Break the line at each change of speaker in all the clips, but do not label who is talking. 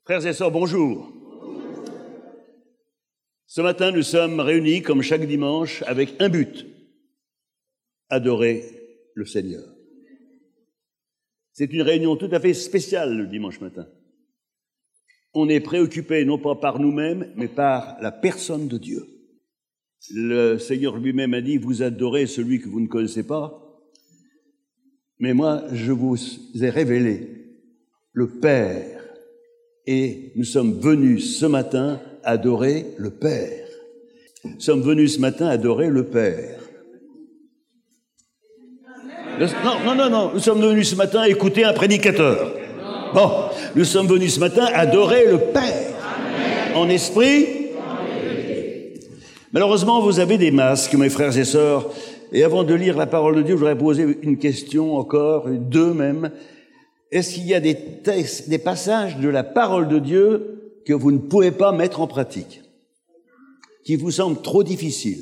Frères et sœurs, bonjour. Ce matin, nous sommes réunis, comme chaque dimanche, avec un but: adorer le Seigneur. C'est une réunion tout à fait spéciale le dimanche matin. On est préoccupé non pas par nous-mêmes, mais par la personne de Dieu. Le Seigneur lui-même a dit: vous adorez celui que vous ne connaissez pas, mais moi, je vous ai révélé le Père. Et nous sommes venus ce matin adorer le Père. Nous sommes venus ce matin adorer le Père. Non. Nous sommes venus ce matin écouter un prédicateur. Bon, nous sommes venus ce matin adorer le Père. En esprit. Malheureusement, vous avez des masques, mes frères et sœurs. Et avant de lire la parole de Dieu, je voudrais poser une question encore, deux même. Est-ce qu'il y a des textes, des passages de la parole de Dieu que vous ne pouvez pas mettre en pratique, qui vous semblent trop difficiles,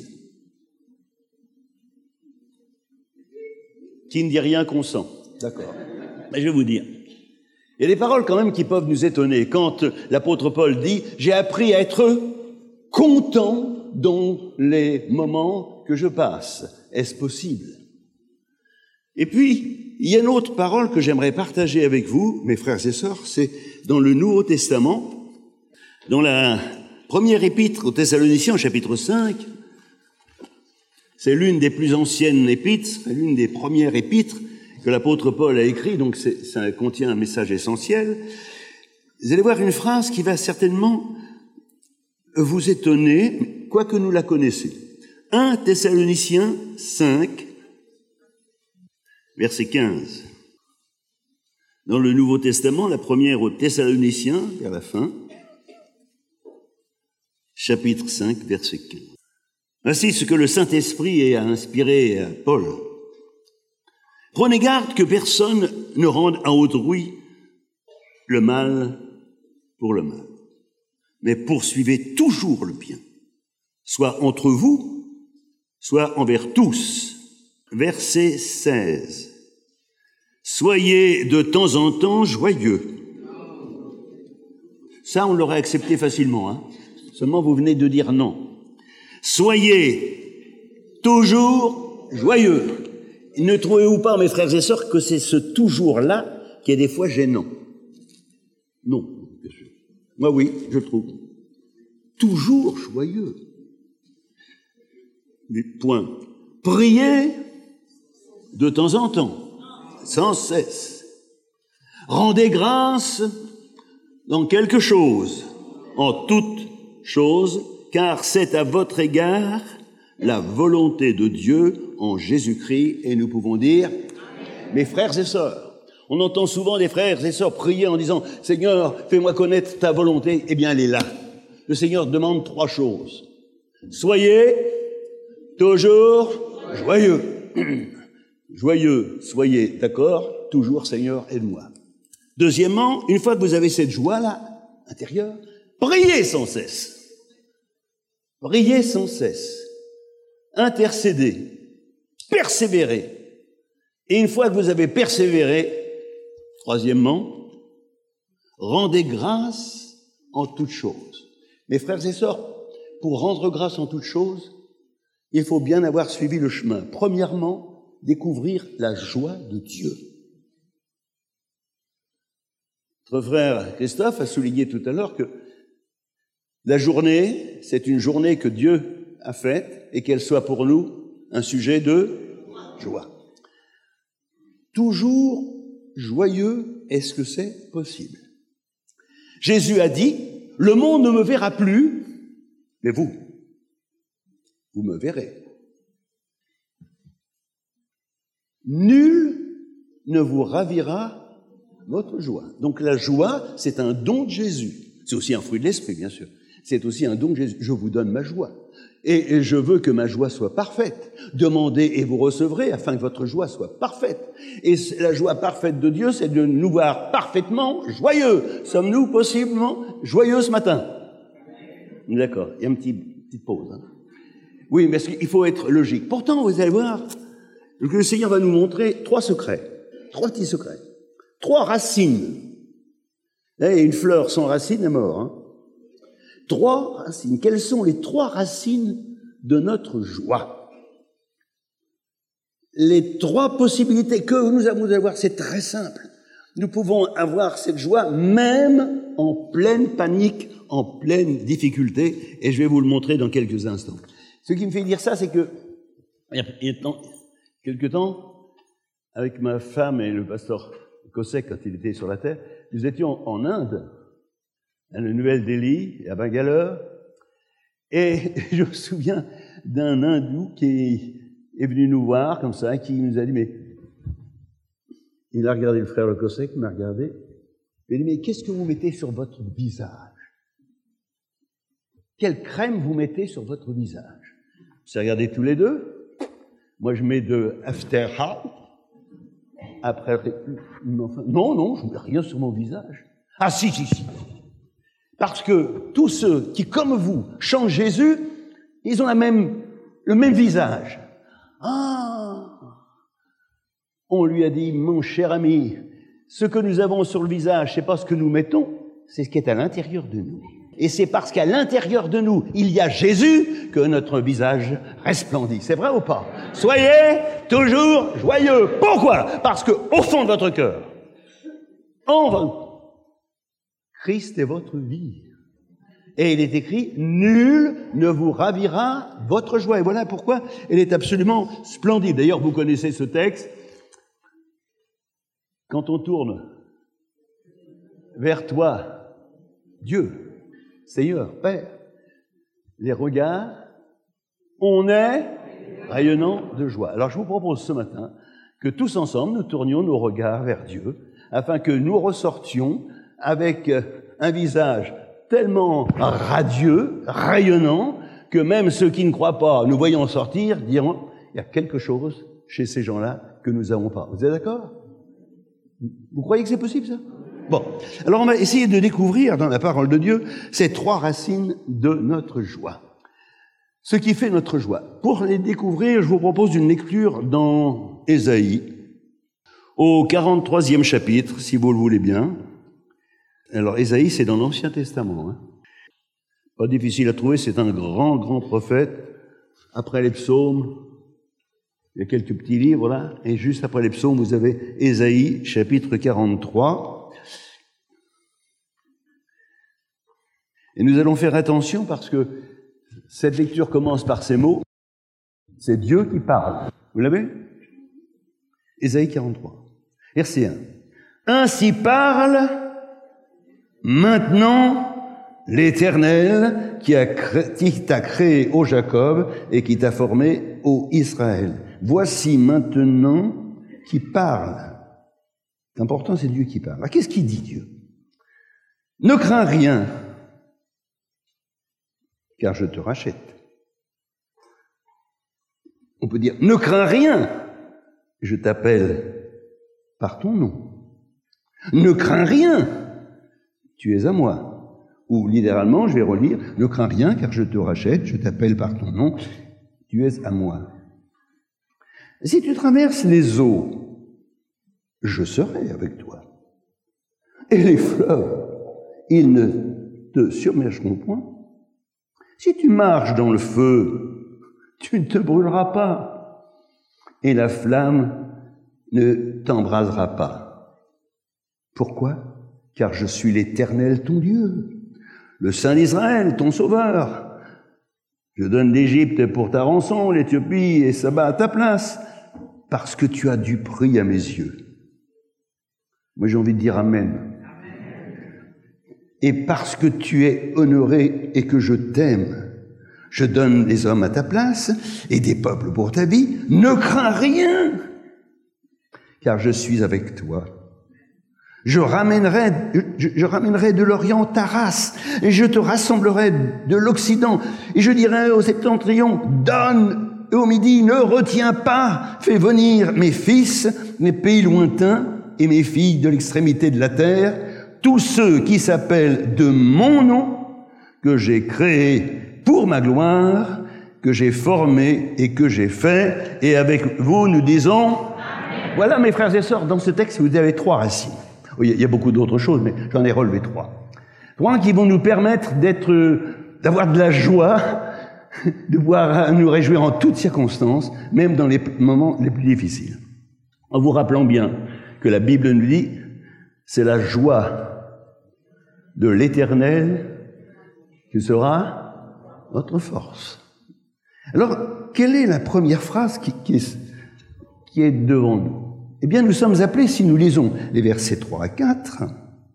qui ne dit rien qu'on sent? D'accord. Mais je vais vous dire, il y a des paroles quand même qui peuvent nous étonner. Quand l'apôtre Paul dit « J'ai appris à être content dans les moments que je passe ». Est-ce possible? Et puis, il y a une autre parole que j'aimerais partager avec vous, mes frères et sœurs, c'est dans le Nouveau Testament, dans la première épître aux Thessaloniciens, chapitre 5. C'est l'une des plus anciennes épîtres, l'une des premières épîtres que l'apôtre Paul a écrit, donc ça contient un message essentiel. Vous allez voir une phrase qui va certainement vous étonner, quoique nous la connaissez. 1 Thessaloniciens 5, verset 15. Dans le Nouveau Testament, la première aux Thessaloniciens, vers la fin, chapitre 5, verset 15. Voici ce que le Saint-Esprit a inspiré à Paul. Prenez garde que personne ne rende à autrui le mal pour le mal, mais poursuivez toujours le bien, soit entre vous, soit envers tous. Verset 16. Soyez de temps en temps joyeux. Ça, on l'aurait accepté facilement, hein. Seulement, vous venez de dire non. Soyez toujours joyeux. Ne trouvez-vous pas, mes frères et sœurs, que c'est ce toujours-là qui est des fois gênant? Non, bien sûr. Moi, oui, je trouve. Toujours joyeux. Mais point. Priez de temps en temps, sans cesse. Rendez grâce dans quelque chose, en toute chose, car c'est à votre égard la volonté de Dieu en Jésus-Christ, et nous pouvons dire, mes frères et sœurs, on entend souvent des frères et sœurs prier en disant, Seigneur, fais-moi connaître ta volonté. Eh bien, elle est là. Le Seigneur demande trois choses. Soyez toujours joyeux. Joyeux, soyez, d'accord? Toujours, Seigneur, aide-moi. Deuxièmement, une fois que vous avez cette joie-là, intérieure, priez sans cesse. Priez sans cesse. Intercédez. Persévérez. Et une fois que vous avez persévéré, troisièmement, rendez grâce en toutes choses. Mes frères et sœurs, pour rendre grâce en toutes choses, il faut bien avoir suivi le chemin. Premièrement, découvrir la joie de Dieu. Notre frère Christophe a souligné tout à l'heure que la journée, c'est une journée que Dieu a faite et qu'elle soit pour nous un sujet de joie. Toujours joyeux, est-ce que c'est possible? Jésus a dit, le monde ne me verra plus, mais vous me verrez. Nul ne vous ravira votre joie. Donc la joie, c'est un don de Jésus. C'est aussi un fruit de l'esprit, bien sûr. C'est aussi un don de Jésus. Je vous donne ma joie. Et je veux que ma joie soit parfaite. Demandez et vous recevrez afin que votre joie soit parfaite. Et la joie parfaite de Dieu, c'est de nous voir parfaitement joyeux. Sommes-nous possiblement joyeux ce matin? D'accord. Il y a une petite pause, hein. Oui, mais il faut être logique. Pourtant, vous allez voir, le Seigneur va nous montrer trois secrets, trois petits secrets, trois racines Et une fleur sans racine est morte. Hein. 3 racines. Quelles sont les 3 racines de notre joie? Les 3 possibilités que nous avons d'avoir, c'est très simple. Nous pouvons avoir cette joie même en pleine panique, en pleine difficulté, et je vais vous le montrer dans quelques instants. Ce qui me fait dire ça, c'est que, il y a quelque temps, avec ma femme et le pasteur Kosek, quand il était sur la terre, nous étions en Inde, à la Nouvelle-Delhi, à Bangalore, et je me souviens d'un hindou qui est venu nous voir, comme ça, qui nous a dit, mais il a regardé le frère Kosek, il m'a regardé, il a dit, mais qu'est-ce que vous mettez sur votre visage? Quelle crème vous mettez sur votre visage? On s'est regardé tous les deux. Moi, je mets de After Hour. Après, non, je ne mets rien sur mon visage. Ah, si. Parce que tous ceux qui, comme vous, chantent Jésus, ils ont le même visage. Ah! On lui a dit, mon cher ami, ce que nous avons sur le visage, c'est pas ce que nous mettons, c'est ce qui est à l'intérieur de nous. Et c'est parce qu'à l'intérieur de nous, il y a Jésus que notre visage resplendit. C'est vrai ou pas? Soyez toujours joyeux. Pourquoi? Parce qu'au fond de votre cœur, Christ est votre vie. Et il est écrit, nul ne vous ravira votre joie. Et voilà pourquoi elle est absolument splendide. D'ailleurs, vous connaissez ce texte. Quand on tourne vers toi, Dieu, Seigneur, Père, les regards, on est rayonnant de joie. Alors je vous propose ce matin que tous ensemble, nous tournions nos regards vers Dieu, afin que nous ressortions avec un visage tellement radieux, rayonnant, que même ceux qui ne croient pas, nous voyons sortir, diront, il y a quelque chose chez ces gens-là que nous n'avons pas. Vous êtes d'accord? Vous croyez que c'est possible, ça? Bon, alors on va essayer de découvrir dans la parole de Dieu ces 3 racines de notre joie. Ce qui fait notre joie. Pour les découvrir, je vous propose une lecture dans Ésaïe, au 43e chapitre, si vous le voulez bien. Alors Ésaïe, c'est dans l'Ancien Testament. Hein. Pas difficile à trouver, c'est un grand prophète. Après les psaumes, il y a quelques petits livres là, et juste après les psaumes, vous avez Ésaïe, chapitre 43. Et nous allons faire attention parce que cette lecture commence par ces mots. C'est Dieu qui parle. Vous l'avez? Ésaïe 43, verset 1. Ainsi parle maintenant l'Éternel qui t'a créé, ô Jacob, et qui t'a formé, ô Israël. Voici maintenant qui parle. L'important, c'est Dieu qui parle. Alors, qu'est-ce qu'il dit, Dieu? Ne crains rien, car je te rachète. On peut dire, ne crains rien, je t'appelle par ton nom. Ne crains rien, tu es à moi. Ou littéralement, je vais relire, ne crains rien, car je te rachète, je t'appelle par ton nom, tu es à moi. Si tu traverses les eaux, je serai avec toi. Et les fleuves, ils ne te submergeront point. Si tu marches dans le feu, tu ne te brûleras pas, et la flamme ne t'embrasera pas. Pourquoi? Car je suis l'Éternel, ton Dieu, le Saint d'Israël, ton Sauveur. Je donne l'Égypte pour ta rançon, l'Éthiopie et Saba à ta place, parce que tu as du prix à mes yeux. Moi, j'ai envie de dire Amen. Et parce que tu es honoré et que je t'aime, je donne des hommes à ta place et des peuples pour ta vie. Ne crains rien, car je suis avec toi. Je ramènerai de l'Orient ta race, et je te rassemblerai de l'Occident, et je dirai au septentrion, donne, et au midi, ne retiens pas, fais venir mes fils, mes pays lointains, et mes filles de l'extrémité de la terre, tous ceux qui s'appellent de mon nom, que j'ai créé pour ma gloire, que j'ai formé et que j'ai fait. Et avec vous, nous disons, Amen. Voilà, mes frères et sœurs, dans ce texte, vous avez 3 racines. Il y a beaucoup d'autres choses, mais j'en ai relevé 3. 3 qui vont nous permettre d'avoir de la joie, de pouvoir nous réjouir en toutes circonstances, même dans les moments les plus difficiles. En vous rappelant bien que la Bible nous dit, c'est la joie de l'Éternel qui sera notre force. Alors, quelle est la première phrase qui est devant nous? Eh bien, nous sommes appelés, si nous lisons les versets 3 à 4,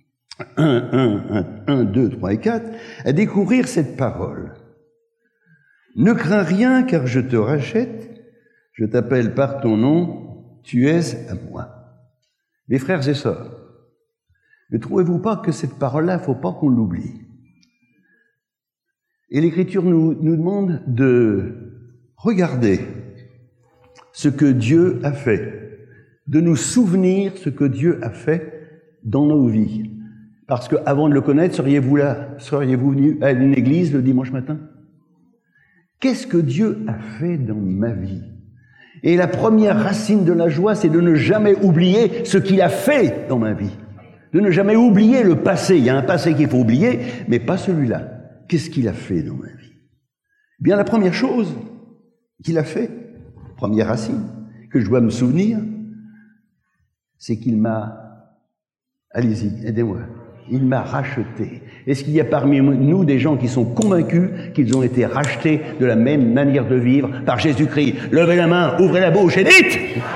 1, 2, 3 et 4, à découvrir cette parole. Ne crains rien, car je te rachète, je t'appelle par ton nom, tu es à moi. Mes frères et sœurs, ne trouvez-vous pas que cette parole-là, il ne faut pas qu'on l'oublie? Et l'Écriture nous demande de regarder ce que Dieu a fait, de nous souvenir ce que Dieu a fait dans nos vies. Parce qu'avant de le connaître, seriez-vous venu à une église le dimanche matin? Qu'est-ce que Dieu a fait dans ma vie? Et la première racine de la joie, c'est de ne jamais oublier ce qu'il a fait dans ma vie. De ne jamais oublier le passé. Il y a un passé qu'il faut oublier, mais pas celui-là. Qu'est-ce qu'il a fait dans ma vie? Eh bien, la première chose qu'il a fait, première racine, que je dois me souvenir, c'est qu'il m'a... Allez-y, aidez-moi. Il m'a racheté. Est-ce qu'il y a parmi nous des gens qui sont convaincus qu'ils ont été rachetés de la même manière de vivre par Jésus-Christ? Levez la main, ouvrez la bouche et dites!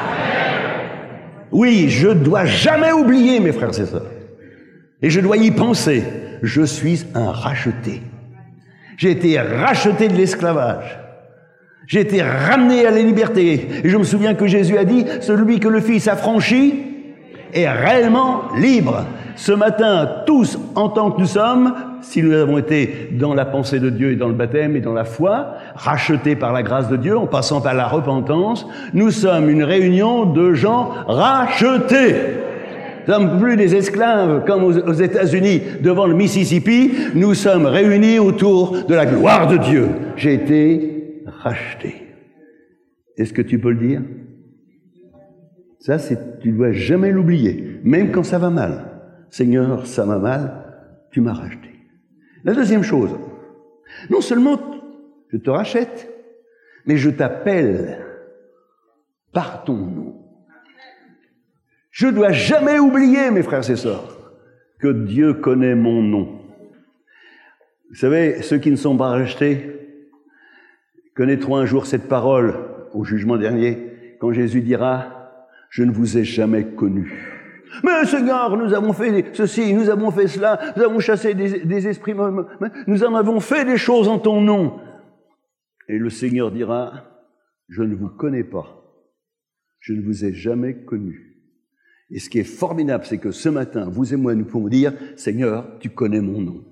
Oui, je ne dois jamais oublier, mes frères et sœurs. Et je dois y penser. Je suis un racheté. J'ai été racheté de l'esclavage. J'ai été ramené à la liberté. Et je me souviens que Jésus a dit, celui que le Fils a franchi est réellement libre. Ce matin, tous, en tant que nous sommes, si nous avons été dans la pensée de Dieu et dans le baptême et dans la foi, rachetés par la grâce de Dieu, en passant par la repentance, nous sommes une réunion de gens rachetés. Nous ne sommes plus des esclaves comme aux États-Unis devant le Mississippi, nous sommes réunis autour de la gloire de Dieu. J'ai été racheté. Est-ce que tu peux le dire? Ça, tu ne dois jamais l'oublier, même quand ça va mal. Seigneur, ça va mal, tu m'as racheté. La deuxième chose, non seulement je te rachète, mais je t'appelle par ton nom. Je ne dois jamais oublier, mes frères et sœurs, que Dieu connaît mon nom. Vous savez, ceux qui ne sont pas rachetés connaîtront un jour cette parole au jugement dernier, quand Jésus dira « Je ne vous ai jamais connu ». Mais Seigneur, nous avons fait ceci, nous avons fait cela, nous avons chassé des esprits, nous en avons fait des choses en ton nom. Et le Seigneur dira, je ne vous connais pas, je ne vous ai jamais connu. Et ce qui est formidable, c'est que ce matin, vous et moi, nous pouvons dire, Seigneur, tu connais mon nom.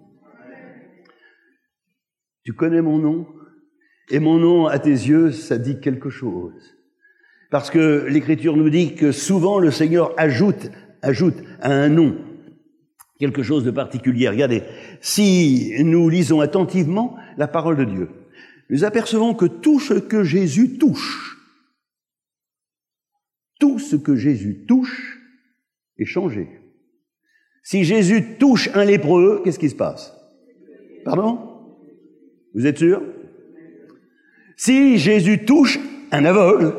Tu connais mon nom, et mon nom, à tes yeux, ça dit quelque chose. Parce que l'Écriture nous dit que souvent le Seigneur ajoute à un nom quelque chose de particulier. Regardez, si nous lisons attentivement la parole de Dieu, nous apercevons que tout ce que Jésus touche est changé. Si Jésus touche un lépreux, qu'est-ce qui se passe? Pardon? Vous êtes sûr? Si Jésus touche un aveugle,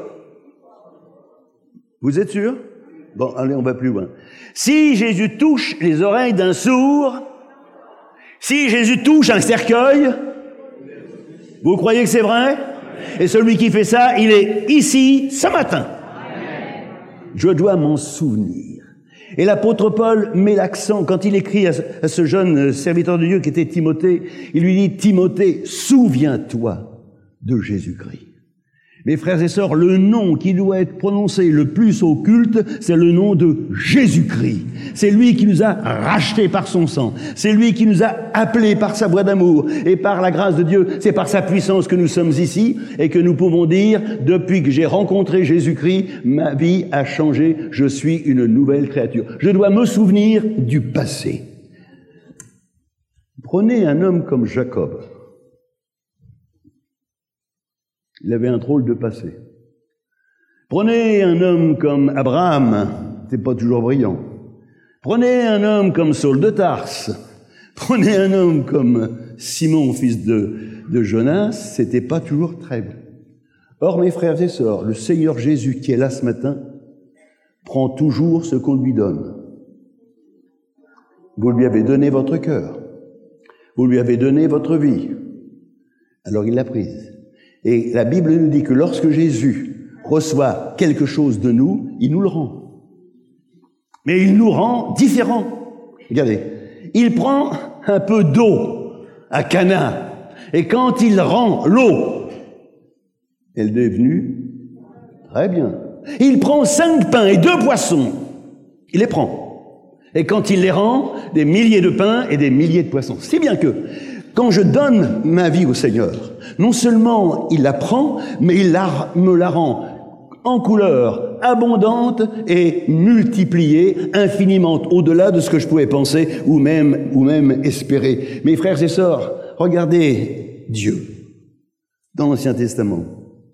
vous êtes sûr? Bon, allez, on va plus loin. Si Jésus touche les oreilles d'un sourd, si Jésus touche un cercueil, vous croyez que c'est vrai? Et celui qui fait ça, il est ici ce matin. Je dois m'en souvenir. Et l'apôtre Paul met l'accent, quand il écrit à ce jeune serviteur de Dieu qui était Timothée, il lui dit, Timothée, souviens-toi de Jésus-Christ. Mes frères et sœurs, le nom qui doit être prononcé le plus au culte, c'est le nom de Jésus-Christ. C'est lui qui nous a rachetés par son sang. C'est lui qui nous a appelés par sa voix d'amour. Et par la grâce de Dieu, c'est par sa puissance que nous sommes ici et que nous pouvons dire, depuis que j'ai rencontré Jésus-Christ, ma vie a changé, je suis une nouvelle créature. Je dois me souvenir du passé. Prenez un homme comme Jacob. Il avait un drôle de passé. Prenez un homme comme Abraham, c'est pas toujours brillant. Prenez un homme comme Saul de Tarse, prenez un homme comme Simon, fils de Jonas, c'était pas toujours très bon. Or, mes frères et sœurs, le Seigneur Jésus qui est là ce matin prend toujours ce qu'on lui donne. Vous lui avez donné votre cœur, vous lui avez donné votre vie, alors il l'a prise. Et la Bible nous dit que lorsque Jésus reçoit quelque chose de nous, il nous le rend. Mais il nous rend différents. Regardez, il prend un peu d'eau à Cana, et quand il rend l'eau, elle est devenue très bien. Il prend 5 pains et 2 poissons, il les prend. Et quand il les rend, des milliers de pains et des milliers de poissons. Si bien que, quand je donne ma vie au Seigneur, non seulement il la prend, mais il me la rend en couleur abondante et multipliée infiniment au-delà de ce que je pouvais penser ou même espérer. Mes frères et sœurs, regardez Dieu dans l'Ancien Testament.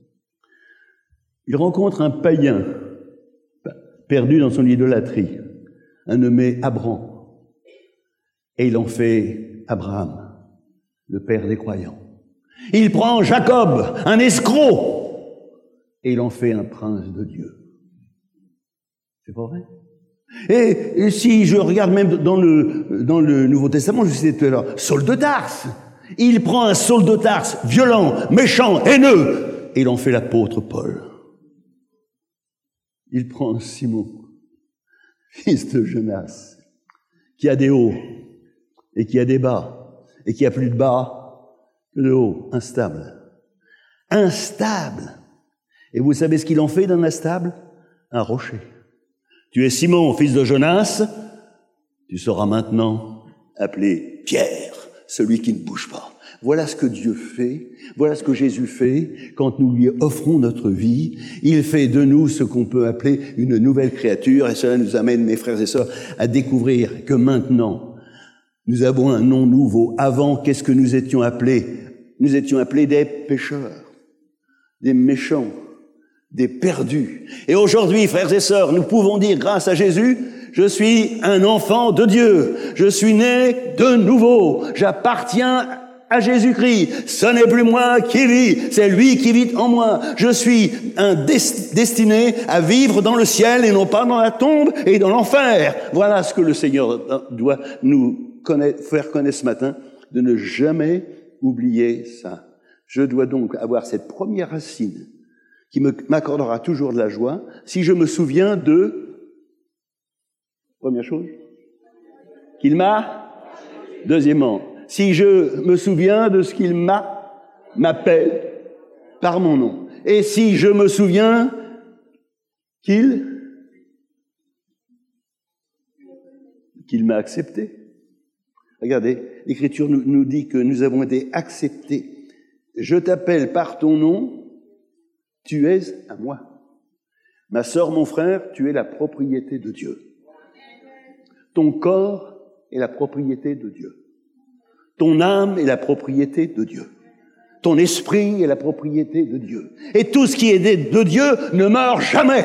Il rencontre un païen perdu dans son idolâtrie, un nommé Abram, et il en fait Abraham, le père des croyants. Il prend Jacob, un escroc, et il en fait un prince de Dieu. C'est pas vrai? Et si je regarde même dans le Nouveau Testament, je citais tout à l'heure, Saul de Tarse. Il prend un Saul de Tarse, violent, méchant, haineux, et il en fait l'apôtre Paul. Il prend Simon, fils de Jonas, qui a des hauts et qui a des bas, et qui a plus de bas que de hauts, instable. Instable. Et vous savez ce qu'il en fait d'un instable? Un rocher. Tu es Simon, fils de Jonas, tu seras maintenant appelé Pierre, celui qui ne bouge pas. Voilà ce que Dieu fait, voilà ce que Jésus fait quand nous lui offrons notre vie. Il fait de nous ce qu'on peut appeler une nouvelle créature, et cela nous amène, mes frères et sœurs, à découvrir que maintenant, nous avons un nom nouveau. Avant, qu'est-ce que nous étions appelés? Nous étions appelés des pécheurs, des méchants, des perdus. Et aujourd'hui, frères et sœurs, nous pouvons dire, grâce à Jésus, je suis un enfant de Dieu. Je suis né de nouveau. J'appartiens à Jésus-Christ. Ce n'est plus moi qui vis, c'est lui qui vit en moi. Je suis destiné à vivre dans le ciel et non pas dans la tombe et dans l'enfer. Voilà ce que le Seigneur doit nous faire connaître ce matin, de ne jamais oublier ça. Je dois donc avoir cette première racine qui m'accordera toujours de la joie si je me souviens de, première chose, qu'il m'a, deuxièmement, si je me souviens de ce qu'il m'appelle par mon nom, et si je me souviens qu'il m'a accepté. Regardez, l'Écriture nous dit que nous avons été acceptés. Je t'appelle par ton nom, tu es à moi. Ma sœur, mon frère, tu es la propriété de Dieu. Ton corps est la propriété de Dieu. Ton âme est la propriété de Dieu. Ton esprit est la propriété de Dieu. Et tout ce qui est de Dieu ne meurt jamais.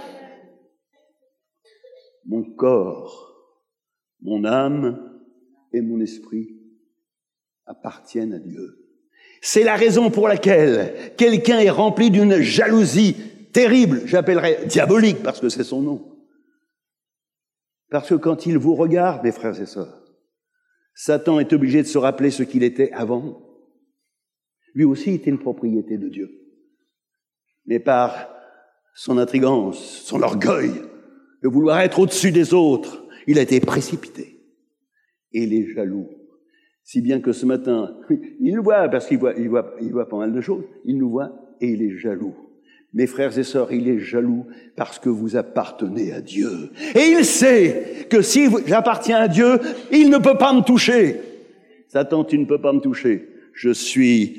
Mon corps, mon âme et mon esprit appartiennent à Dieu. C'est la raison pour laquelle quelqu'un est rempli d'une jalousie terrible, j'appellerais diabolique parce que c'est son nom. Parce que quand il vous regarde, mes frères et sœurs, Satan est obligé de se rappeler ce qu'il était avant. Lui aussi était une propriété de Dieu. Mais par son intrigance, son orgueil, de vouloir être au-dessus des autres, il a été précipité. Et il est jaloux. Si bien que ce matin, il nous voit, parce qu'il voit pas mal de choses, il nous voit et il est jaloux. Mes frères et sœurs, il est jaloux parce que vous appartenez à Dieu. Et il sait que si j'appartiens à Dieu, il ne peut pas me toucher. Satan, tu ne peux pas me toucher. Je suis,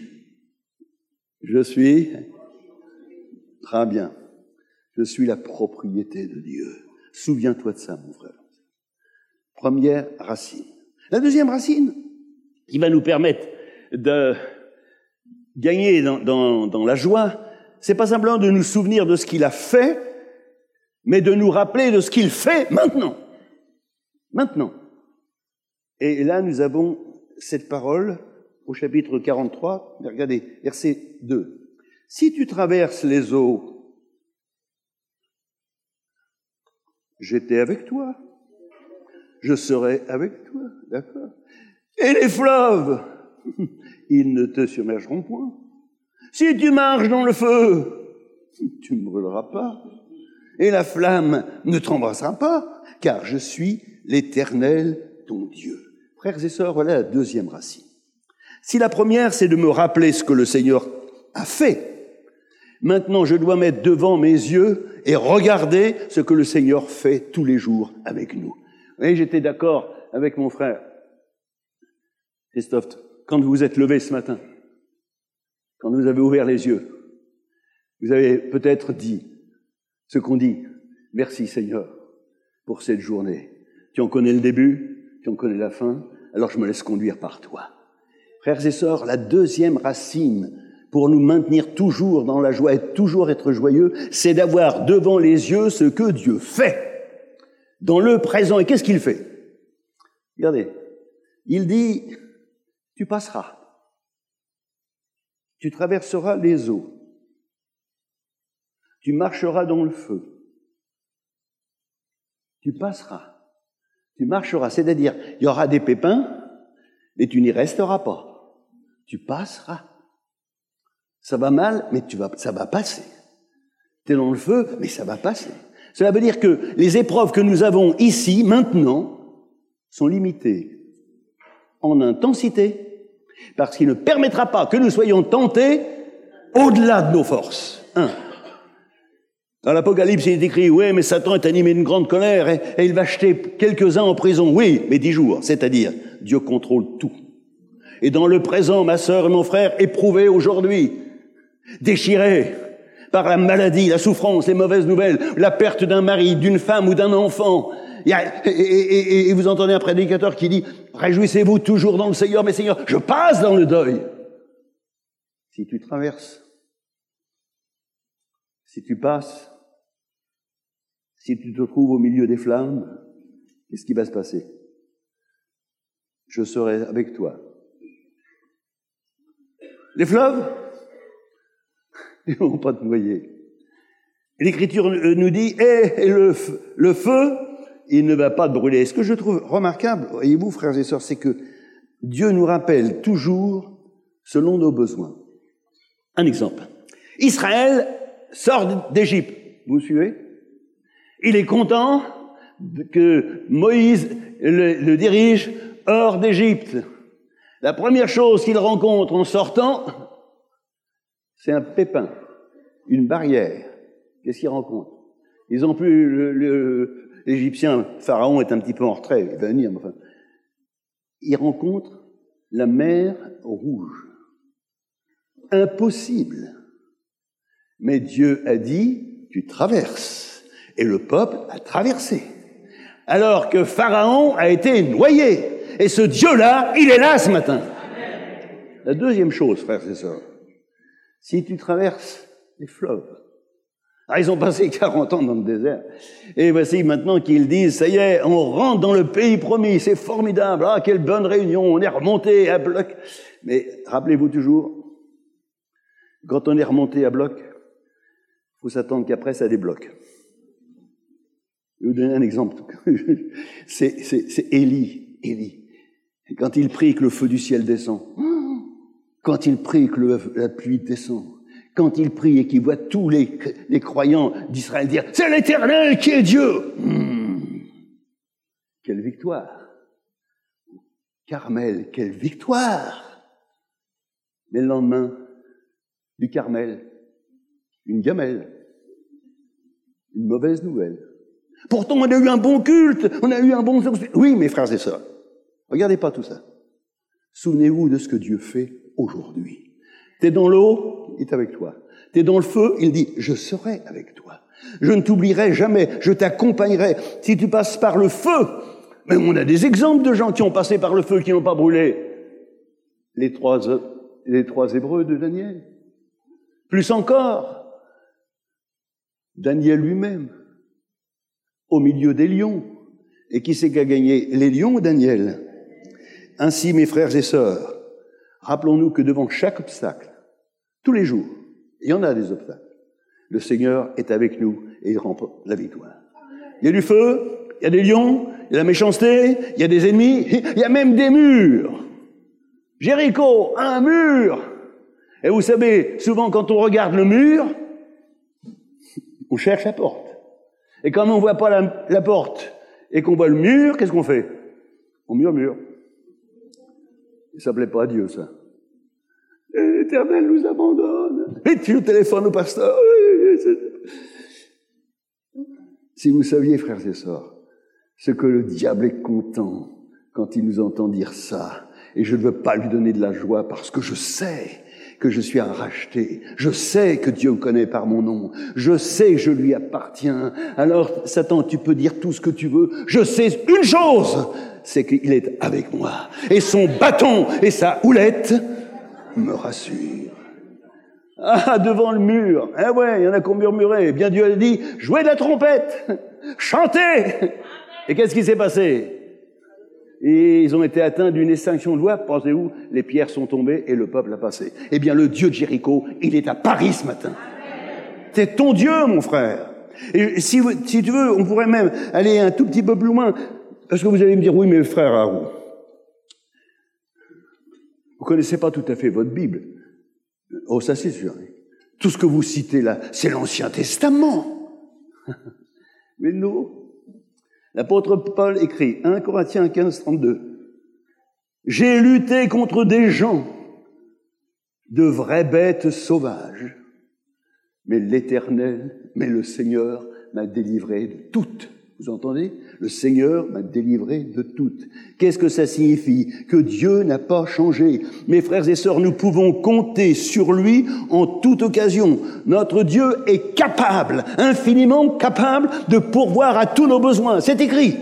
très bien. Je suis la propriété de Dieu. Souviens-toi de ça, mon frère. Première racine. La deuxième racine, qui va nous permettre de gagner dans la joie, c'est pas simplement de nous souvenir de ce qu'il a fait, mais de nous rappeler de ce qu'il fait maintenant. Maintenant, et là nous avons cette parole au chapitre 43, regardez, verset 2. Si tu traverses les eaux, j'étais avec toi, je serai avec toi, d'accord? Et les fleuves, ils ne te submergeront point. Si tu marches dans le feu, tu ne brûleras pas. Et la flamme ne t'embrassera pas, car je suis l'Éternel, ton Dieu. Frères et sœurs, voilà la deuxième racine. Si la première, c'est de me rappeler ce que le Seigneur a fait, maintenant je dois mettre devant mes yeux et regarder ce que le Seigneur fait tous les jours avec nous. Vous voyez, j'étais d'accord avec mon frère Christophe, quand vous vous êtes levé ce matin, quand vous avez ouvert les yeux, vous avez peut-être dit ce qu'on dit. Merci Seigneur pour cette journée. Tu en connais le début, tu en connais la fin, alors je me laisse conduire par toi. Frères et sœurs, la deuxième racine pour nous maintenir toujours dans la joie et toujours être joyeux, c'est d'avoir devant les yeux ce que Dieu fait dans le présent. Et qu'est-ce qu'il fait? Regardez, il dit, tu passeras, tu traverseras les eaux, tu marcheras dans le feu, tu passeras, tu marcheras, c'est-à-dire, il y aura des pépins, mais tu n'y resteras pas, tu passeras. Ça va mal, mais ça va passer. Tu es dans le feu, mais ça va passer. Cela veut dire que les épreuves que nous avons ici, maintenant, sont limitées en intensité, parce qu'il ne permettra pas que nous soyons tentés au-delà de nos forces. Dans l'Apocalypse, il est écrit, oui, mais Satan est animé d'une grande colère et il va jeter quelques-uns en prison. Oui, mais 10 jours, c'est-à-dire, Dieu contrôle tout. Et dans le présent, ma sœur et mon frère, éprouvés aujourd'hui, déchirés par la maladie, la souffrance, les mauvaises nouvelles, la perte d'un mari, d'une femme ou d'un enfant. Et vous entendez un prédicateur qui dit « Réjouissez-vous toujours dans le Seigneur, mais Seigneur, je passe dans le deuil. » Si tu traverses, si tu passes, si tu te trouves au milieu des flammes, qu'est-ce qui va se passer? Je serai avec toi. Les fleuves, ils ne vont pas te noyer. L'Écriture nous dit, le feu, il ne va pas te brûler. Ce que je trouve remarquable, voyez-vous, frères et sœurs, c'est que Dieu nous rappelle toujours selon nos besoins. Un exemple. Israël sort d'Égypte. Vous suivez? Il est content que Moïse le dirige hors d'Égypte. La première chose qu'il rencontre en sortant, c'est un pépin, une barrière. Qu'est-ce qu'il rencontre? Ils ont plus, l'Égyptien, Pharaon est un petit peu en retrait, il va venir, mais enfin. Il rencontre la mer Rouge. Impossible. Mais Dieu a dit, tu traverses. Et le peuple a traversé. Alors que Pharaon a été noyé. Et ce Dieu-là, il est là ce matin. La deuxième chose, frères et sœurs, si tu traverses les fleuves, ils ont passé 40 ans dans le désert, et voici maintenant qu'ils disent, ça y est, on rentre dans le pays promis, c'est formidable, quelle bonne réunion, on est remonté à bloc. Mais rappelez-vous toujours, quand on est remonté à bloc, il faut s'attendre qu'après ça débloque. Je vais vous donner un exemple. C'est Élie. Et quand il prie que le feu du ciel descend, quand il prie que la pluie descend, quand il prie et qu'il voit tous les croyants d'Israël dire « C'est l'Éternel qui est Dieu !» Quelle victoire! Carmel, quelle victoire! Mais le lendemain, du Carmel, une gamelle, une mauvaise nouvelle. Pourtant, on a eu un bon culte, on a eu un bon... Oui, mes frères et sœurs, regardez pas tout ça. Souvenez-vous de ce que Dieu fait aujourd'hui. T'es dans l'eau, il est avec toi. T'es dans le feu, il dit, je serai avec toi. Je ne t'oublierai jamais, je t'accompagnerai. Si tu passes par le feu, mais on a des exemples de gens qui ont passé par le feu, qui n'ont pas brûlé. Les trois Hébreux de Daniel. Plus encore, Daniel lui-même, au milieu des lions. Et qui c'est qui a gagné, les lions ou Daniel? Ainsi, mes frères et sœurs, rappelons-nous que devant chaque obstacle, tous les jours, il y en a des obstacles, le Seigneur est avec nous et il remporte la victoire. Il y a du feu, il y a des lions, il y a la méchanceté, il y a des ennemis, il y a même des murs. Jéricho, un mur. Et vous savez, souvent quand on regarde le mur, on cherche la porte. Et quand on ne voit pas la porte et qu'on voit le mur, qu'est-ce qu'on fait? On murmure. Ça ne plaît pas à Dieu, ça. L'Éternel nous abandonne. Et tu téléphones au pasteur. Si vous saviez, frères et sœurs, ce que le diable est content quand il nous entend dire ça, et je ne veux pas lui donner de la joie parce que je sais que je suis un racheté, je sais que Dieu me connaît par mon nom, je sais que je lui appartiens. Alors, Satan, tu peux dire tout ce que tu veux, je sais une chose, c'est qu'il est avec moi. Et son bâton et sa houlette me rassurent. Ah, devant le mur, eh ouais, il y en a qui ont murmuré. Bien Dieu a dit, jouez de la trompette, chantez. Et qu'est-ce qui s'est passé? Et ils ont été atteints d'une extinction de voix. Pensez-vous, les pierres sont tombées et le peuple a passé. Eh bien, le Dieu de Jéricho, il est à Paris ce matin. C'est ton Dieu, mon frère. Et si tu veux, on pourrait même aller un tout petit peu plus loin. Parce que vous allez me dire, oui, mais frère Harou, vous connaissez pas tout à fait votre Bible. Oh, ça c'est sûr. Tout ce que vous citez là, c'est l'Ancien Testament. Mais non. L'apôtre Paul écrit, 1 Corinthiens 15, 32. J'ai lutté contre des gens, de vraies bêtes sauvages, mais l'Éternel, mais le Seigneur m'a délivré de toutes. Vous entendez? Le Seigneur m'a délivré de toutes. Qu'est-ce que ça signifie? Que Dieu n'a pas changé. Mes frères et sœurs, nous pouvons compter sur lui en toute occasion. Notre Dieu est capable, infiniment capable de pourvoir à tous nos besoins. C'est écrit.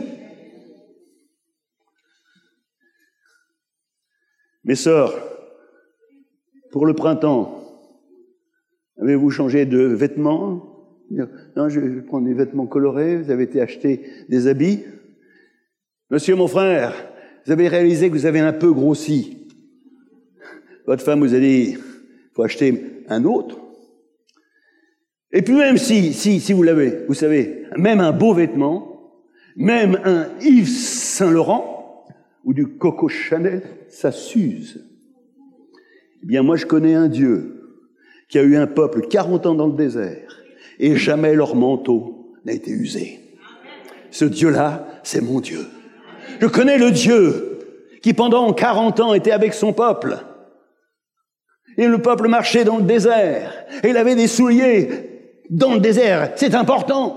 Mes sœurs, pour le printemps, avez-vous changé de vêtements? Non, je vais prendre des vêtements colorés, vous avez été acheter des habits. Monsieur mon frère, vous avez réalisé que vous avez un peu grossi. Votre femme vous a dit, il faut acheter un autre. Et puis même si vous l'avez, vous savez, même un beau vêtement, même un Yves Saint-Laurent ou du Coco Chanel, ça s'use. Eh bien moi je connais un Dieu qui a eu un peuple 40 ans dans le désert. Et jamais leur manteau n'a été usé. Ce Dieu-là, c'est mon Dieu. Je connais le Dieu qui pendant 40 ans était avec son peuple. Et le peuple marchait dans le désert. Et il avait des souliers dans le désert. C'est important.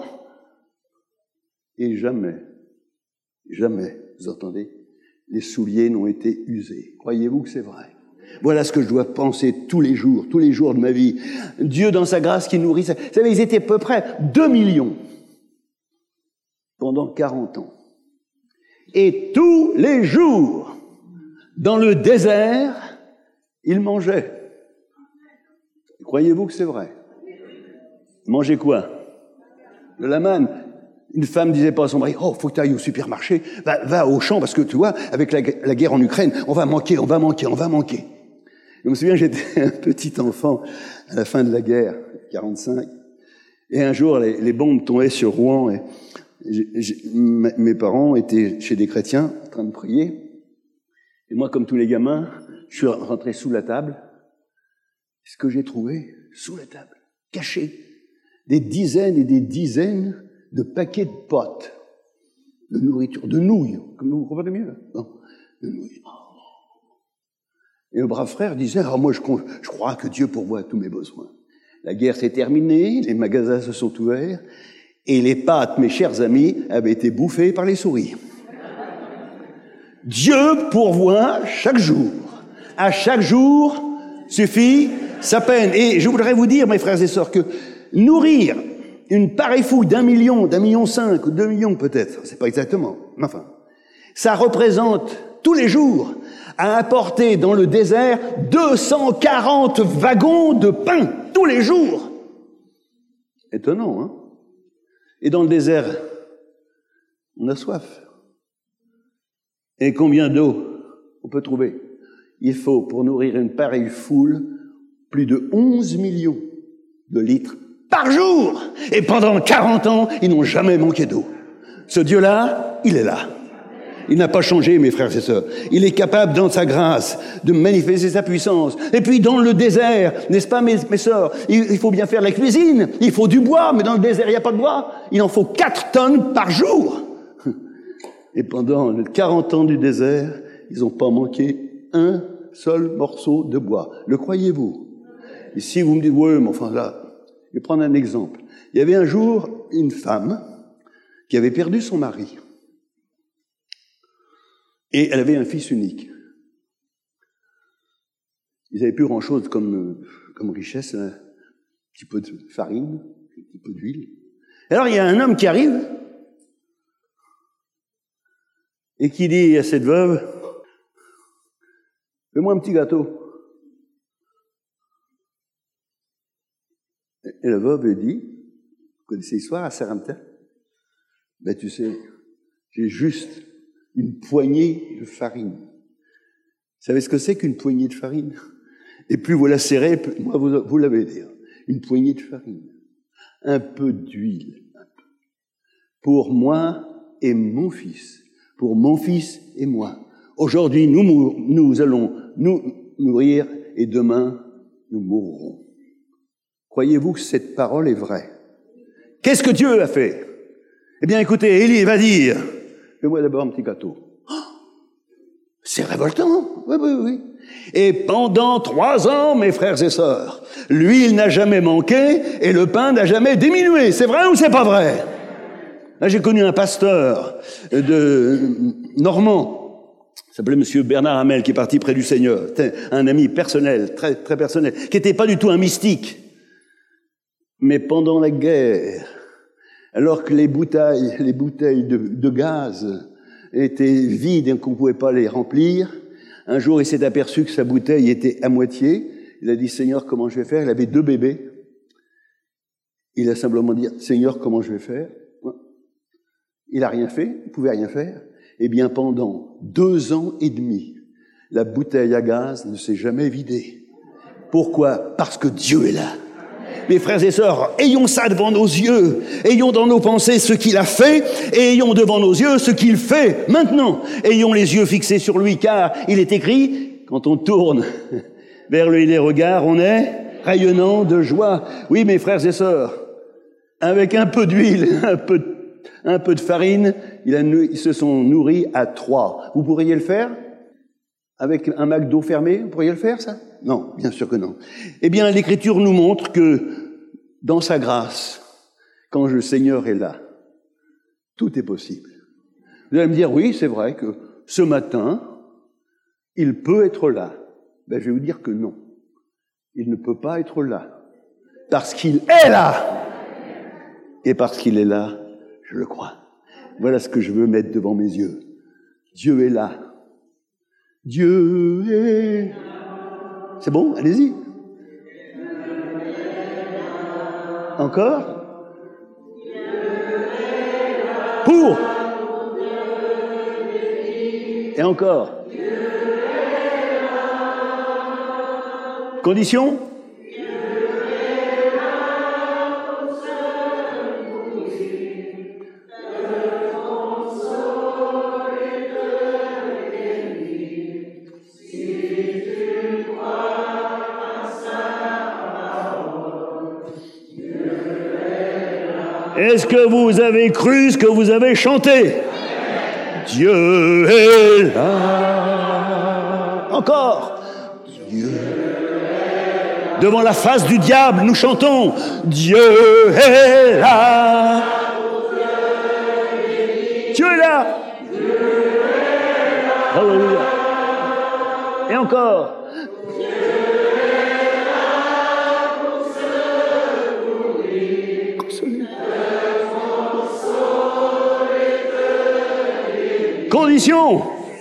Et jamais, vous entendez, les souliers n'ont été usés. Croyez-vous que c'est vrai? Voilà ce que je dois penser tous les jours de ma vie. Dieu, dans sa grâce, qui nourrit. Vous savez, ils étaient à peu près 2 millions pendant 40 ans. Et tous les jours, dans le désert, ils mangeaient. Croyez-vous que c'est vrai? Manger quoi? De la manne. Une femme disait pas à son mari, faut que tu ailles au supermarché, va au champ, parce que tu vois, avec la guerre en Ukraine, on va manquer. Je me souviens, j'étais un petit enfant à la fin de la guerre, 45, et un jour, les bombes tombaient sur Rouen, et mes parents étaient chez des chrétiens, en train de prier, et moi, comme tous les gamins, je suis rentré sous la table. Ce que j'ai trouvé, sous la table, caché, des dizaines et des dizaines de paquets de potes, de nourriture, de nouilles, comme vous comprenez mieux, non, de nouilles. Et le brave frère disait, moi je crois que Dieu pourvoit à tous mes besoins. La guerre s'est terminée, les magasins se sont ouverts, et les pâtes, mes chers amis, avaient été bouffées par les souris. Dieu pourvoit chaque jour. À chaque jour suffit sa peine. Et je voudrais vous dire, mes frères et sœurs, que nourrir une pareille fouille d'1 million, d'1,5 million, ou 2 millions peut-être, c'est pas exactement, mais enfin, ça représente tous les jours à apporter dans le désert 240 wagons de pain, tous les jours. Étonnant, hein? Et dans le désert, on a soif. Et combien d'eau on peut trouver? Il faut, pour nourrir une pareille foule, plus de 11 millions de litres par jour. Et pendant 40 ans, ils n'ont jamais manqué d'eau. Ce Dieu-là, il est là. Il n'a pas changé, mes frères et sœurs. Il est capable, dans sa grâce, de manifester sa puissance. Et puis, dans le désert, n'est-ce pas, mes sœurs, il faut bien faire la cuisine. Il faut du bois, mais dans le désert, il n'y a pas de bois. Il en faut 4 tonnes par jour. Et pendant les 40 ans du désert, ils n'ont pas manqué un seul morceau de bois. Le croyez-vous? Et si vous me dites, oui, mais enfin là, je vais prendre un exemple. Il y avait un jour une femme qui avait perdu son mari. Et elle avait un fils unique. Ils n'avaient plus grand-chose comme richesse, un petit peu de farine, un petit peu d'huile. Alors il y a un homme qui arrive et qui dit à cette veuve, « Fais-moi un petit gâteau. » Et la veuve lui dit, vous connaissez l'histoire à Saint-Raptin? Ben tu sais, j'ai juste une poignée de farine. Vous savez ce que c'est qu'une poignée de farine? Et plus vous la serrez, plus, moi vous l'avez dit, une poignée de farine. Un peu d'huile. Pour moi et mon fils. Pour mon fils et moi. Aujourd'hui, nous allons nous nourrir et demain, nous mourrons. Croyez-vous que cette parole est vraie? Qu'est-ce que Dieu a fait? Eh bien, écoutez, Élie va dire, fais-moi d'abord un petit gâteau. Oh, c'est révoltant. Oui, oui, oui. Et pendant 3 ans, mes frères et sœurs, l'huile n'a jamais manqué et le pain n'a jamais diminué. C'est vrai ou c'est pas vrai? Là, j'ai connu un pasteur normand, il s'appelait monsieur Bernard Hamel, qui est parti près du Seigneur. C'était un ami personnel, très, très personnel, qui n'était pas du tout un mystique. Mais pendant la guerre, alors que les bouteilles de gaz étaient vides et qu'on ne pouvait pas les remplir, un jour il s'est aperçu que sa bouteille était à moitié. Il a dit, Seigneur, comment je vais faire? Il avait 2 bébés. Il a simplement dit, Seigneur, comment je vais faire? Il n'a rien fait, il ne pouvait rien faire. Eh bien, pendant 2 ans et demi, la bouteille à gaz ne s'est jamais vidée. Pourquoi? Parce que Dieu est là. Mes frères et sœurs, ayons ça devant nos yeux, ayons dans nos pensées ce qu'il a fait, et ayons devant nos yeux ce qu'il fait maintenant. Ayons les yeux fixés sur lui, car il est écrit, quand on tourne vers lui les regards, on est rayonnant de joie. Oui, mes frères et sœurs, avec un peu d'huile, un peu de farine, ils se sont nourris à 3. Vous pourriez le faire? Avec un McDo fermé, vous pourriez le faire, ça? Non, bien sûr que non. Eh bien, l'Écriture nous montre que, dans sa grâce, quand le Seigneur est là, tout est possible. Vous allez me dire, oui, c'est vrai que ce matin, il peut être là. Ben, je vais vous dire que non. Il ne peut pas être là. Parce qu'il est là. Et parce qu'il est là, je le crois. Voilà ce que je veux mettre devant mes yeux. Dieu est là. Dieu est... C'est bon? Allez-y. Encore? Pour? Et encore? Condition? Est-ce que vous avez cru ce que vous avez chanté? Dieu est là. Encore. Dieu. Devant la face du diable, nous chantons Dieu est là. Dieu est là. Alléluia. Et encore. Condition.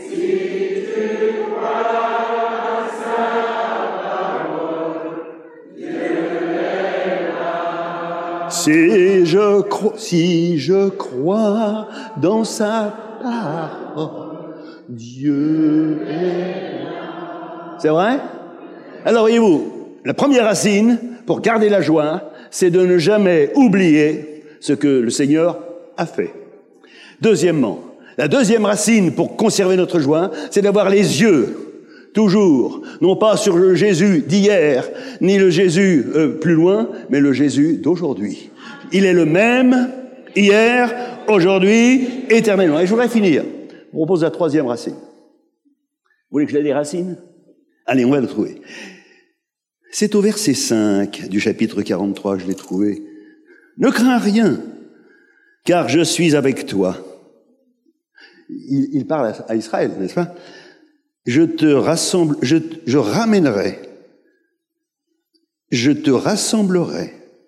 Si je crois dans sa parole, Dieu est là. C'est vrai? Alors voyez-vous, la première racine pour garder la joie, c'est de ne jamais oublier ce que le Seigneur a fait. Deuxièmement, la deuxième racine pour conserver notre joie, c'est d'avoir les yeux toujours, non pas sur le Jésus d'hier, ni le Jésus plus loin, mais le Jésus d'aujourd'hui. Il est le même hier, aujourd'hui, éternellement. Et je voudrais finir. Je vous propose la troisième racine. Vous voulez que je l'aie des racines? Allez, on va le trouver. C'est au verset 5 du chapitre 43 que je l'ai trouvé. Ne crains rien, car je suis avec toi. Il parle à Israël, n'est-ce pas? Je te ramènerai, je te rassemblerai,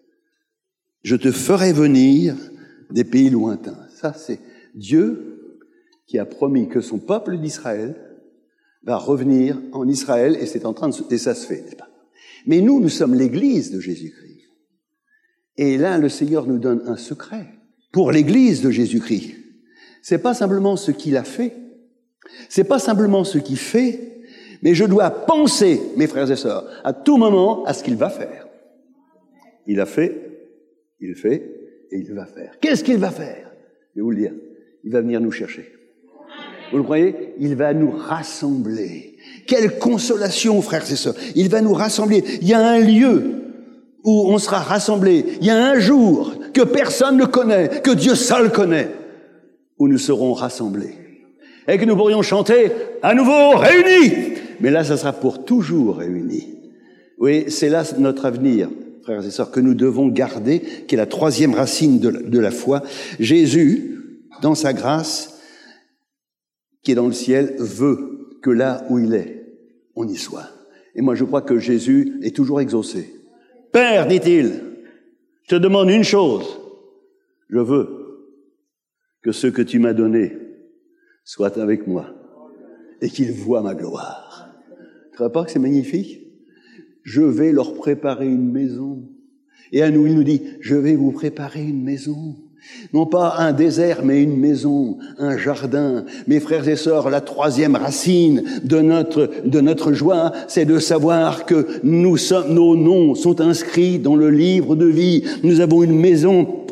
je te ferai venir des pays lointains. Ça, c'est Dieu qui a promis que son peuple d'Israël va revenir en Israël, et c'est en train de et ça se fait, n'est-ce pas? Mais nous sommes l'Église de Jésus-Christ. Et là, le Seigneur nous donne un secret pour l'Église de Jésus-Christ. C'est pas simplement ce qu'il a fait, c'est pas simplement ce qu'il fait, mais je dois penser, mes frères et sœurs, à tout moment à ce qu'il va faire. Il a fait, il fait, et il va faire. Qu'est-ce qu'il va faire? Je vais vous le dire. Il va venir nous chercher. Vous le croyez? Il va nous rassembler. Quelle consolation, frères et sœurs. Il va nous rassembler. Il y a un lieu où on sera rassemblés. Il y a un jour que personne ne connaît, que Dieu seul connaît, où nous serons rassemblés. Et que nous pourrions chanter à nouveau réunis. Mais là, ça sera pour toujours réunis. Oui, c'est là notre avenir, frères et sœurs, que nous devons garder, qui est la troisième racine de la foi. Jésus, dans sa grâce, qui est dans le ciel, veut que là où il est, on y soit. Et moi, je crois que Jésus est toujours exaucé. Père, dit-il, je te demande une chose. Je veux que ce que tu m'as donné soit avec moi et qu'ils voient ma gloire. Tu ne crois pas que c'est magnifique? Je vais leur préparer une maison. Et à nous, il nous dit, je vais vous préparer une maison. Non pas un désert, mais une maison, un jardin. Mes frères et sœurs, la troisième racine de notre joie, c'est de savoir que nos noms sont inscrits dans le livre de vie. Nous avons une maison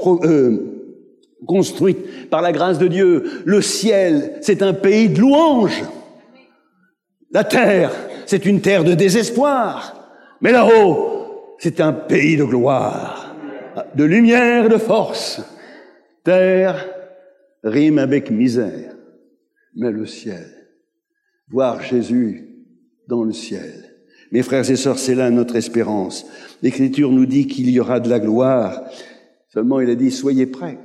construite par la grâce de Dieu. Le ciel, c'est un pays de louanges. La terre, c'est une terre de désespoir. Mais là-haut, c'est un pays de gloire, de lumière, de force. Terre rime avec misère, mais le ciel, voir Jésus dans le ciel. Mes frères et sœurs, c'est là notre espérance. L'Écriture nous dit qu'il y aura de la gloire. Seulement, il a dit, soyez prêts.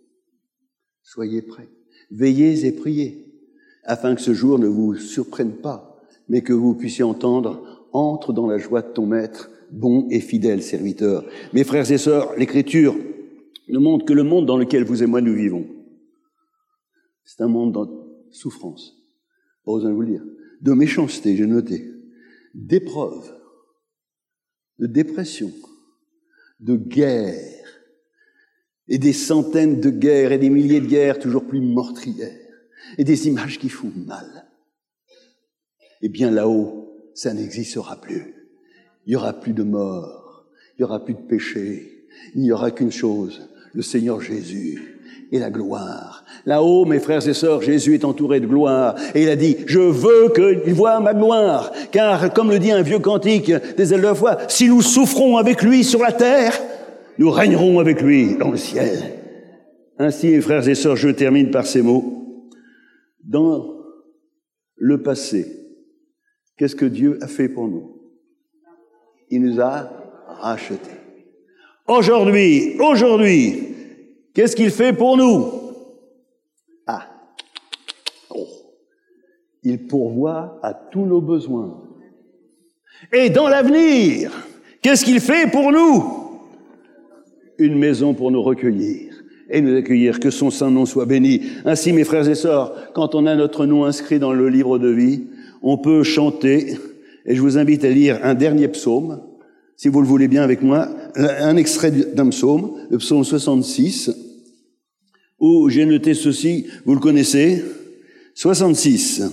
Soyez prêts. Veillez et priez, afin que ce jour ne vous surprenne pas, mais que vous puissiez entendre, entre dans la joie de ton maître, bon et fidèle serviteur. Mes frères et sœurs, l'Écriture nous montre que le monde dans lequel vous et moi nous vivons, c'est un monde de souffrance, pas besoin de vous le dire, de méchanceté, j'ai noté, d'épreuves, de dépression, de guerre, et des centaines de guerres et des milliers de guerres toujours plus meurtrières, et des images qui font mal. Eh bien là-haut, ça n'existera plus. Il n'y aura plus de mort, il n'y aura plus de péché, il n'y aura qu'une chose, le Seigneur Jésus et la gloire. Là-haut, mes frères et sœurs, Jésus est entouré de gloire. Et il a dit, je veux qu'ils voient ma gloire. Car, comme le dit un vieux cantique des ailes de la foi, si nous souffrons avec lui sur la terre, nous régnerons avec lui dans le ciel. Ainsi, mes frères et sœurs, je termine par ces mots. Dans le passé, qu'est-ce que Dieu a fait pour nous? Il nous a rachetés. Aujourd'hui, qu'est-ce qu'il fait pour nous? Il pourvoit à tous nos besoins. Et dans l'avenir, qu'est-ce qu'il fait pour nous? Une maison pour nous recueillir et nous accueillir, que son saint nom soit béni. Ainsi, mes frères et sœurs, quand on a notre nom inscrit dans le livre de vie, on peut chanter, et je vous invite à lire un dernier psaume, si vous le voulez bien avec moi, un extrait d'un psaume, le psaume 66, où j'ai noté ceci, vous le connaissez, 66.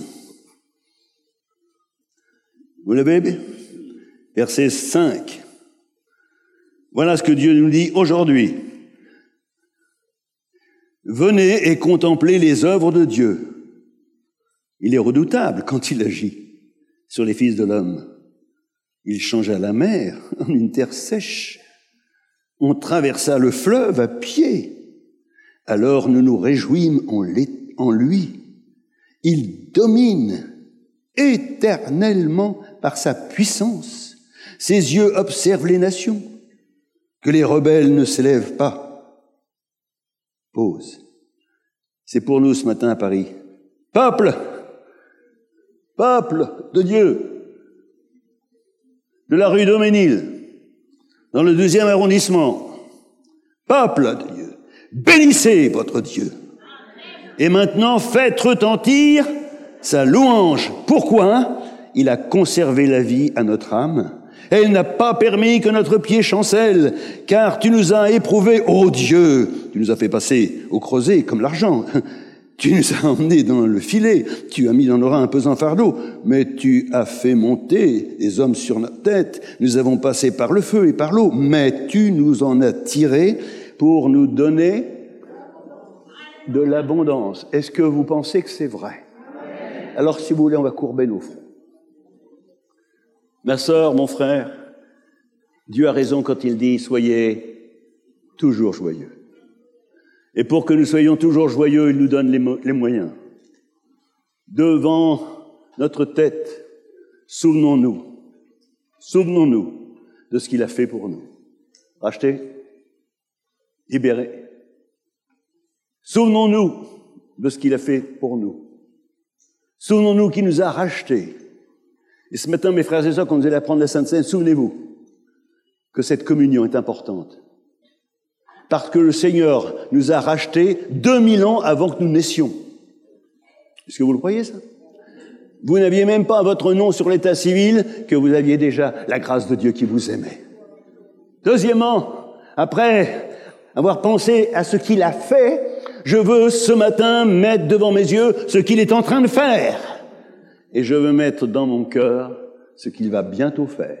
Vous l'avez? Verset 5. Voilà ce que Dieu nous dit aujourd'hui. Venez et contemplez les œuvres de Dieu. Il est redoutable quand il agit sur les fils de l'homme. Il changea la mer en une terre sèche. On traversa le fleuve à pied. Alors nous nous réjouîmes en lui. Il domine éternellement par sa puissance. Ses yeux observent les nations. Que les rebelles ne s'élèvent pas. Pause. C'est pour nous ce matin à Paris. Peuple de Dieu, de la rue Daumesnil, dans le 2e arrondissement. Peuple de Dieu, bénissez votre Dieu. Et maintenant, faites retentir sa louange. Pourquoi? Il a conservé la vie à notre âme. Elle n'a pas permis que notre pied chancelle, car tu nous as éprouvés, ô Dieu. Tu nous as fait passer au creuset comme l'argent. Tu nous as emmenés dans le filet. Tu as mis dans nos reins un pesant fardeau. Mais tu as fait monter des hommes sur notre tête. Nous avons passé par le feu et par l'eau. Mais tu nous en as tirés pour nous donner de l'abondance. Est-ce que vous pensez que c'est vrai? Alors, si vous voulez, on va courber nos fronts. Ma sœur, mon frère, Dieu a raison quand il dit « Soyez toujours joyeux ». Et pour que nous soyons toujours joyeux, il nous donne les moyens. Devant notre tête, souvenons-nous de ce qu'il a fait pour nous. Racheter, libérer. Souvenons-nous de ce qu'il a fait pour nous. Souvenons-nous qu'il nous a rachetés. Et ce matin, mes frères et sœurs, quand vous allez apprendre la Sainte Seine, souvenez-vous que cette communion est importante. Parce que le Seigneur nous a rachetés 2000 ans avant que nous naissions. Est-ce que vous le croyez, ça? Vous n'aviez même pas votre nom sur l'état civil que vous aviez déjà la grâce de Dieu qui vous aimait. Deuxièmement, après avoir pensé à ce qu'il a fait, je veux ce matin mettre devant mes yeux ce qu'il est en train de faire. Et je veux mettre dans mon cœur ce qu'il va bientôt faire.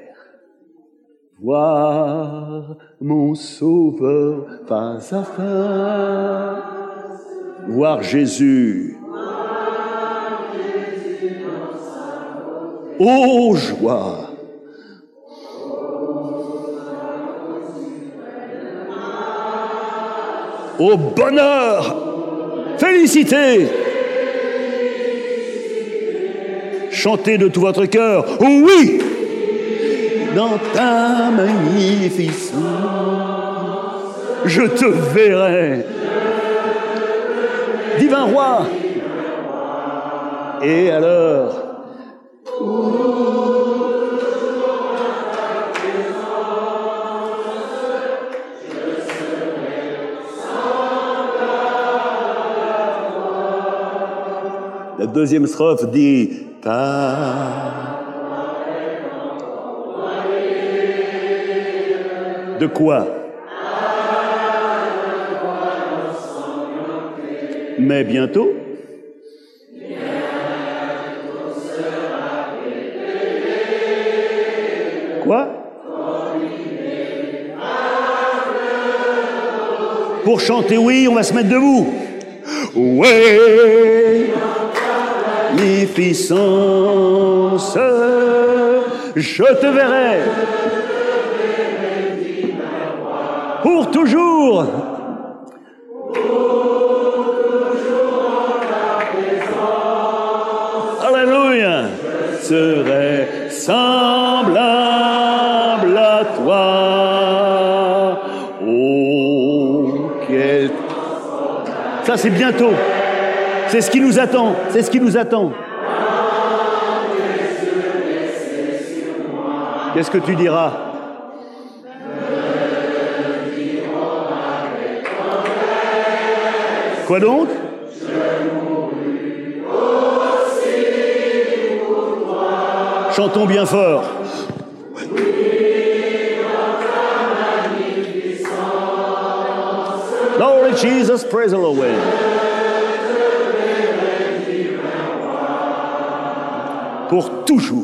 Voir mon Sauveur face à face. Voir Jésus. Ô joie! Ô bonheur! Félicité! Chantez de tout votre cœur. Oui! Dans ta magnificence, je te verrai. Divin roi. Et alors? La deuxième strophe dit de quoi? Mais bientôt. Quoi? Pour chanter, oui, on va se mettre debout. Ouais, magnificence, je te verrai. Pour toujours. Alléluia. Je serai semblable à toi. Oh, quel... Ça, c'est bientôt. C'est ce qui nous attend. C'est ce qui nous attend. Qu'est-ce que tu diras? Quoi donc? Chantons bien fort. Lord Jesus, praise the Lord. pour toujours.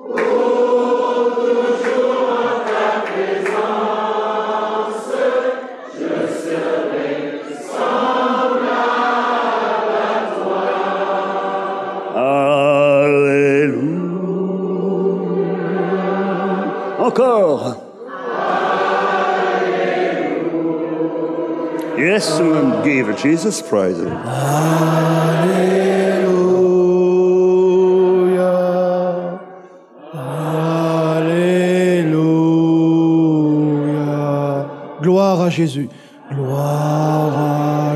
Encore. Yes, and give Jesus praise.
Alléluia. Alléluia. Gloire à Jésus. Gloire à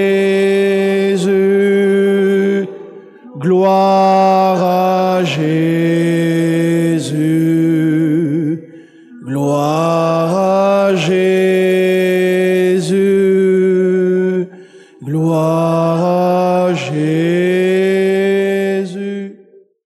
Jésus. Gloire à Jésus.